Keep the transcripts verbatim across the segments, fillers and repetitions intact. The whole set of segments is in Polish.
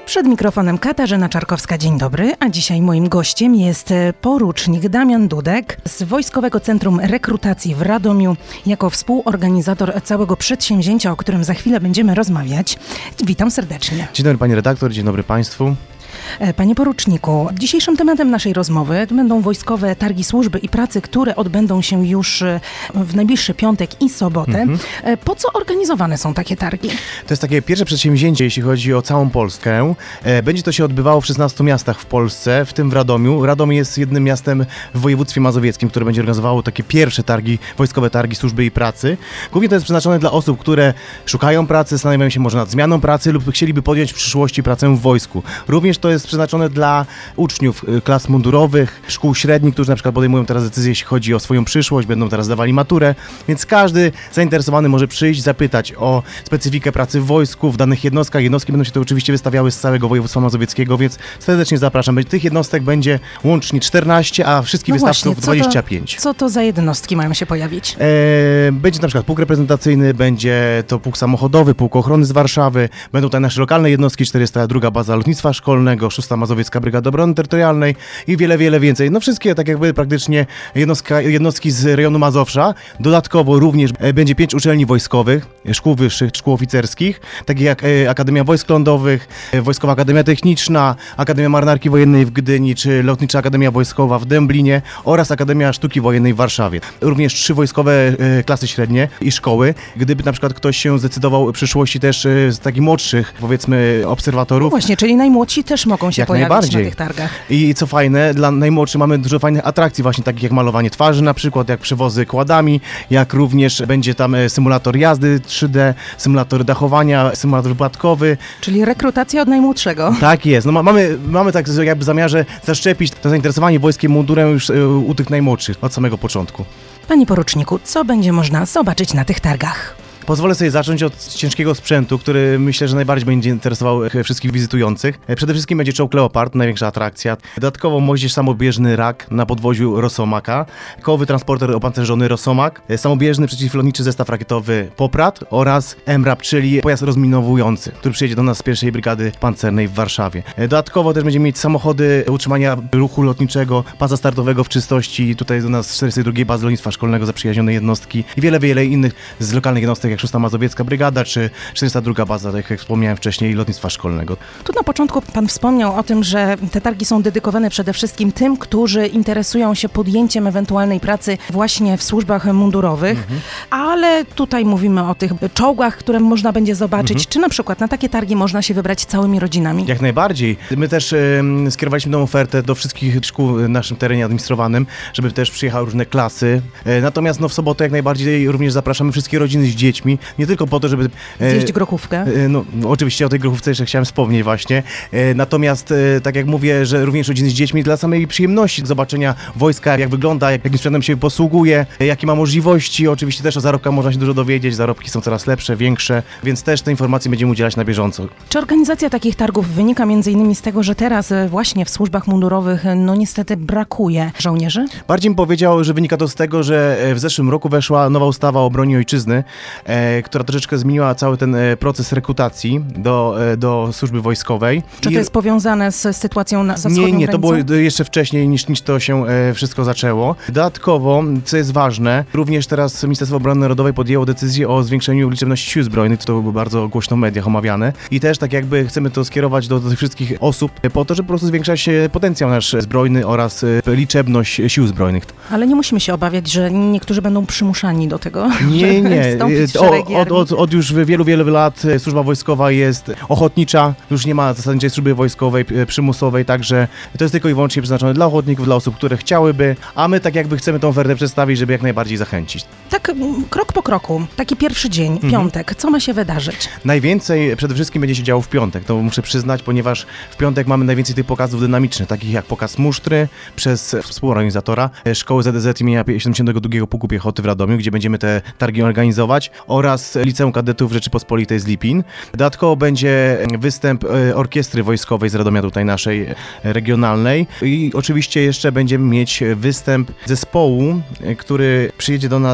Przed mikrofonem Katarzyna Czarkowska, dzień dobry, a dzisiaj moim gościem jest porucznik Damian Dudek z Wojskowego Centrum Rekrutacji w Radomiu jako współorganizator całego przedsięwzięcia, o którym za chwilę będziemy rozmawiać. Witam serdecznie. Dzień dobry pani redaktor, dzień dobry państwu. Panie poruczniku, dzisiejszym tematem naszej rozmowy będą wojskowe targi służby i pracy, które odbędą się już w najbliższy piątek i sobotę. Mhm. Po co organizowane są takie targi? To jest takie pierwsze przedsięwzięcie, jeśli chodzi o całą Polskę. Będzie to się odbywało w szesnastu miastach w Polsce, w tym w Radomiu. Radom jest jednym miastem w województwie mazowieckim, które będzie organizowało takie pierwsze targi, wojskowe targi służby i pracy. Głównie to jest przeznaczone dla osób, które szukają pracy, zastanawiają się może nad zmianą pracy lub chcieliby podjąć w przyszłości pracę w wojsku. Również to jest przeznaczone dla uczniów klas mundurowych, szkół średnich, którzy na przykład podejmują teraz decyzję, jeśli chodzi o swoją przyszłość, będą teraz dawali maturę, więc każdy zainteresowany może przyjść, zapytać o specyfikę pracy w wojsku, w danych jednostkach. Jednostki będą się to oczywiście wystawiały z całego województwa mazowieckiego, więc serdecznie zapraszam. Tych jednostek będzie łącznie czternaście, a wszystkich no wystawców właśnie, dwadzieścia pięć. Co to, co to za jednostki mają się pojawić? E, będzie na przykład pułk reprezentacyjny, będzie to pułk samochodowy, pułk ochrony z Warszawy, będą tutaj nasze lokalne jednostki, czterysta druga Baza Lotnictwa Szkolnego, szósta Mazowiecka Brygada Obrony Terytorialnej i wiele, wiele więcej. No wszystkie tak jakby praktycznie jednostka, jednostki z rejonu Mazowsza. Dodatkowo również będzie pięć uczelni wojskowych, szkół wyższych, szkół oficerskich, takich jak Akademia Wojsk Lądowych, Wojskowa Akademia Techniczna, Akademia Marynarki Wojennej w Gdyni, czy Lotnicza Akademia Wojskowa w Dęblinie oraz Akademia Sztuki Wojennej w Warszawie. Również trzy wojskowe klasy średnie i szkoły. Gdyby na przykład ktoś się zdecydował w przyszłości też z takich młodszych, powiedzmy, obserwatorów. No właśnie, czyli najmłodsi też mogą się jak pojawić najbardziej. na tych targach. I co fajne, dla najmłodszych mamy dużo fajnych atrakcji właśnie takich jak malowanie twarzy na przykład, jak przewozy kładami, jak również będzie tam symulator jazdy trzy D, symulator dachowania, symulator wypadkowy. Czyli rekrutacja od najmłodszego. Tak jest. No, mamy, mamy tak jakby w zamiarze zaszczepić to zainteresowanie wojskiem mundurem już u tych najmłodszych od samego początku. Panie poruczniku, co będzie można zobaczyć na tych targach? Pozwolę sobie zacząć od ciężkiego sprzętu, który myślę, że najbardziej będzie interesował wszystkich wizytujących. Przede wszystkim będzie czołg Leopard, największa atrakcja. Dodatkowo moździerz samobieżny Rak na podwoziu Rosomaka, kołowy transporter opancerzony Rosomak, samobieżny przeciwlotniczy zestaw rakietowy Poprad oraz M RAP, czyli pojazd rozminowujący, który przyjedzie do nas z pierwszej Brygady Pancernej w Warszawie. Dodatkowo też będziemy mieć samochody utrzymania ruchu lotniczego, pasa startowego w czystości, tutaj do nas z czterdziestej drugiej Bazy Lotnictwa Szkolnego zaprzyjaźnione jednostki i wiele, wiele innych z lokalnych jednostek, jak szósta Mazowiecka Brygada, czy czterdziesta druga Baza, tak jak wspomniałem wcześniej, Lotnictwa Szkolnego. Tu na początku pan wspomniał o tym, że te targi są dedykowane przede wszystkim tym, którzy interesują się podjęciem ewentualnej pracy właśnie w służbach mundurowych, mhm. ale tutaj mówimy o tych czołgach, które można będzie zobaczyć, mhm. czy na przykład na takie targi można się wybrać całymi rodzinami? Jak najbardziej. My też y, skierowaliśmy tą ofertę do wszystkich szkół w naszym terenie administrowanym, żeby też przyjechały różne klasy. Y, natomiast no, w sobotę jak najbardziej również zapraszamy wszystkie rodziny z dziećmi, nie tylko po to, żeby... Zjeść grochówkę? E, no, oczywiście o tej grochówce jeszcze chciałem wspomnieć właśnie. E, natomiast, e, tak jak mówię, że również rodziny z dziećmi dla samej przyjemności zobaczenia wojska, jak wygląda, jak, jakim sprzętem się posługuje, e, jakie ma możliwości. Oczywiście też o zarobkach można się dużo dowiedzieć, zarobki są coraz lepsze, większe, więc też te informacje będziemy udzielać na bieżąco. Czy organizacja takich targów wynika między innymi z tego, że teraz właśnie w służbach mundurowych no niestety brakuje żołnierzy? Bardziej bym powiedział, że wynika to z tego, że w zeszłym roku weszła nowa ustawa o obronie ojczyzny, e, która troszeczkę zmieniła cały ten proces rekrutacji do, do służby wojskowej. Czy to I... jest powiązane z sytuacją na za Nie, wschodnią nie, granicą? to było jeszcze wcześniej niż, niż to się wszystko zaczęło. Dodatkowo, co jest ważne, również teraz Ministerstwo Obrony Narodowej podjęło decyzję o zwiększeniu liczebności sił zbrojnych, to było bardzo głośno w mediach omawiane i też tak jakby chcemy to skierować do, do tych wszystkich osób po to, żeby po prostu zwiększać potencjał nasz zbrojny oraz liczebność sił zbrojnych. Ale nie musimy się obawiać, że niektórzy będą przymuszani do tego, nie, nie. wstąpić w o, od, od, od już wielu, wielu lat służba wojskowa jest ochotnicza, już nie ma zasadniczej służby wojskowej przymusowej, także to jest tylko i wyłącznie przeznaczone dla ochotników, dla osób, które chciałyby, a my tak jakby chcemy tą ofertę przedstawić, żeby jak najbardziej zachęcić. Tak krok po kroku, taki pierwszy dzień, mhm. piątek, co ma się wydarzyć? Najwięcej przede wszystkim będzie się działo w piątek, to muszę przyznać, ponieważ w piątek mamy najwięcej tych pokazów dynamicznych, takich jak pokaz musztry przez współorganizatora Szkoły Z D Z imienia siedemdziesiątego drugiego Pułku Piechoty w Radomiu, gdzie będziemy te targi organizować, oraz Liceum Kadetów Rzeczypospolitej z Lipin. Dodatkowo będzie występ orkiestry wojskowej z Radomia, tutaj naszej regionalnej, i oczywiście jeszcze będziemy mieć występ zespołu, który przyjedzie do nas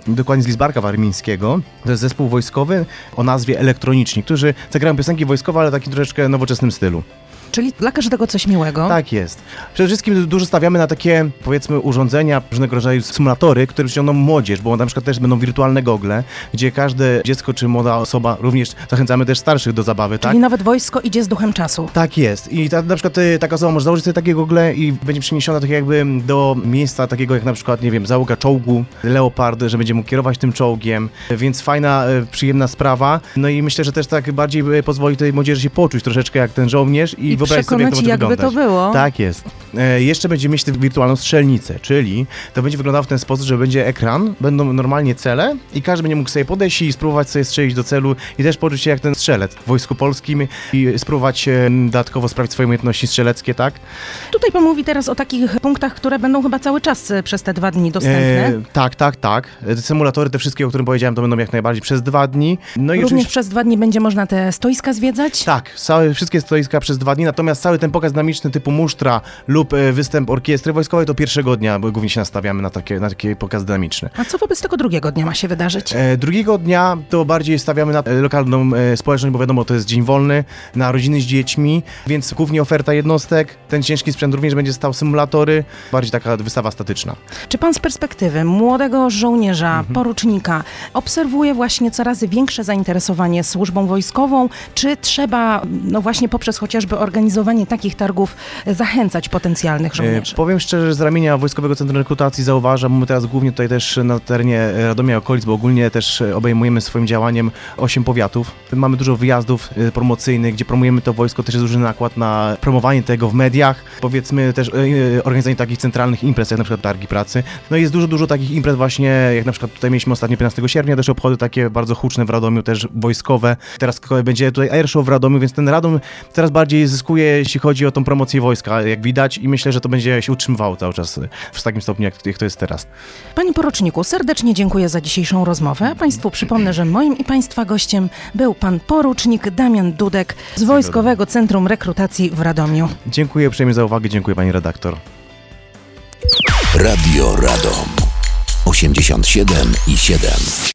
dokładnie z Lidzbarka Warmińskiego. To jest zespół wojskowy o nazwie Elektroniczni, którzy zagrają piosenki wojskowe, ale w takim troszeczkę nowoczesnym stylu. Czyli dla każdego coś miłego. Tak jest. Przede wszystkim dużo stawiamy na takie, powiedzmy, urządzenia, różnego rodzaju symulatory, które przyciągną młodzież, bo na przykład też będą wirtualne gogle, gdzie każde dziecko czy młoda osoba, również zachęcamy też starszych do zabawy, tak? Czyli nawet wojsko idzie z duchem czasu. Tak jest. I ta, na przykład y, taka osoba może założyć sobie takie gogle i będzie przeniesiona tak jakby do miejsca takiego jak na przykład, nie wiem, załoga czołgu, Leopard, że będzie mógł kierować tym czołgiem, więc fajna, y, przyjemna sprawa. No i myślę, że też tak bardziej y, pozwoli tej młodzieży się poczuć troszeczkę jak ten żołnierz i, I wyobrazić sobie, jak to może jakby wyglądać. to było. Tak jest. E, jeszcze będziemy mieć tę wirtualną strzelnicę, czyli to będzie wyglądało w ten sposób, że będzie ekran, będą normalnie cele i każdy będzie mógł sobie podejść i spróbować sobie strzelić do celu i też poczuć się jak ten strzelec w Wojsku Polskim i spróbować e, dodatkowo sprawdzić swoje umiejętności strzeleckie, tak? Tutaj pan mówi teraz o takich punktach, które będą chyba cały czas e, przez te dwa dni dostępne. E, tak, tak, tak. Te symulatory, te wszystkie, o których powiedziałem, to będą jak najbardziej przez dwa dni. No i Również oczywiście... przez dwa dni będzie można te stoiska zwiedzać? Tak, całe, wszystkie stoiska przez dwa dni, natomiast cały ten pokaz dynamiczny typu musztra lub e, występ orkiestry wojskowej to pierwszego dnia, bo głównie się nastawiamy na takie, na takie pokaz dynamiczny. A co wobec tego drugiego dnia ma się wydarzyć? E, drugiego dnia to bardziej stawiamy na e, lokalną e, społeczność, bo wiadomo, to jest dzień wolny, na rodziny z dziećmi, więc głównie oferta jednostek, ten ciężki sprzęt również będzie stał symulatory, bardziej taka wystawa statyczna. Czy pan z perspektywy młodego żołnierza, mhm. porucznika obserwuje właśnie coraz większe zainteresowanie służbą wojskową, czy trzeba, no właśnie poprzez chociażby organizowanie takich targów zachęcać potencjalnych żołnierzy? E, powiem szczerze, że z ramienia Wojskowego Centrum Rekrutacji zauważam, my teraz głównie tutaj też na terenie Radomia i okolic, bo ogólnie też obejmujemy swoim działaniem osiem powiatów. Mamy dużo wyjazdów e, promocyjnych, gdzie promujemy to wojsko, też jest duży nakład na promowanie tego w mediach, powiedzmy też e, organizowanie takich centralnych imprez, jak na przykład targi pracy. No i jest dużo, dużo takich imprez właśnie, jak na przykład tutaj mieliśmy ostatnio piętnastego sierpnia, też obchody takie bardzo huczne w Radomiu, też wojskowe. Teraz będzie tutaj airshow w Radomiu, więc ten Radom teraz bardziej zyskuje, jeśli chodzi o tą promocję wojska, jak widać, i myślę, że to będzie się utrzymywało cały czas w takim stopniu, jak, jak to jest teraz. Panie poruczniku, serdecznie dziękuję za dzisiejszą rozmowę. Państwu przypomnę, że moim i Państwa gościem był pan porucznik Damian Dudek z Wojskowego Centrum Rekrutacji w Radomiu. Dziękuję uprzejmie za uwagę, dziękuję pani redaktor. Radio Radom osiemdziesiąt siedem i siedem.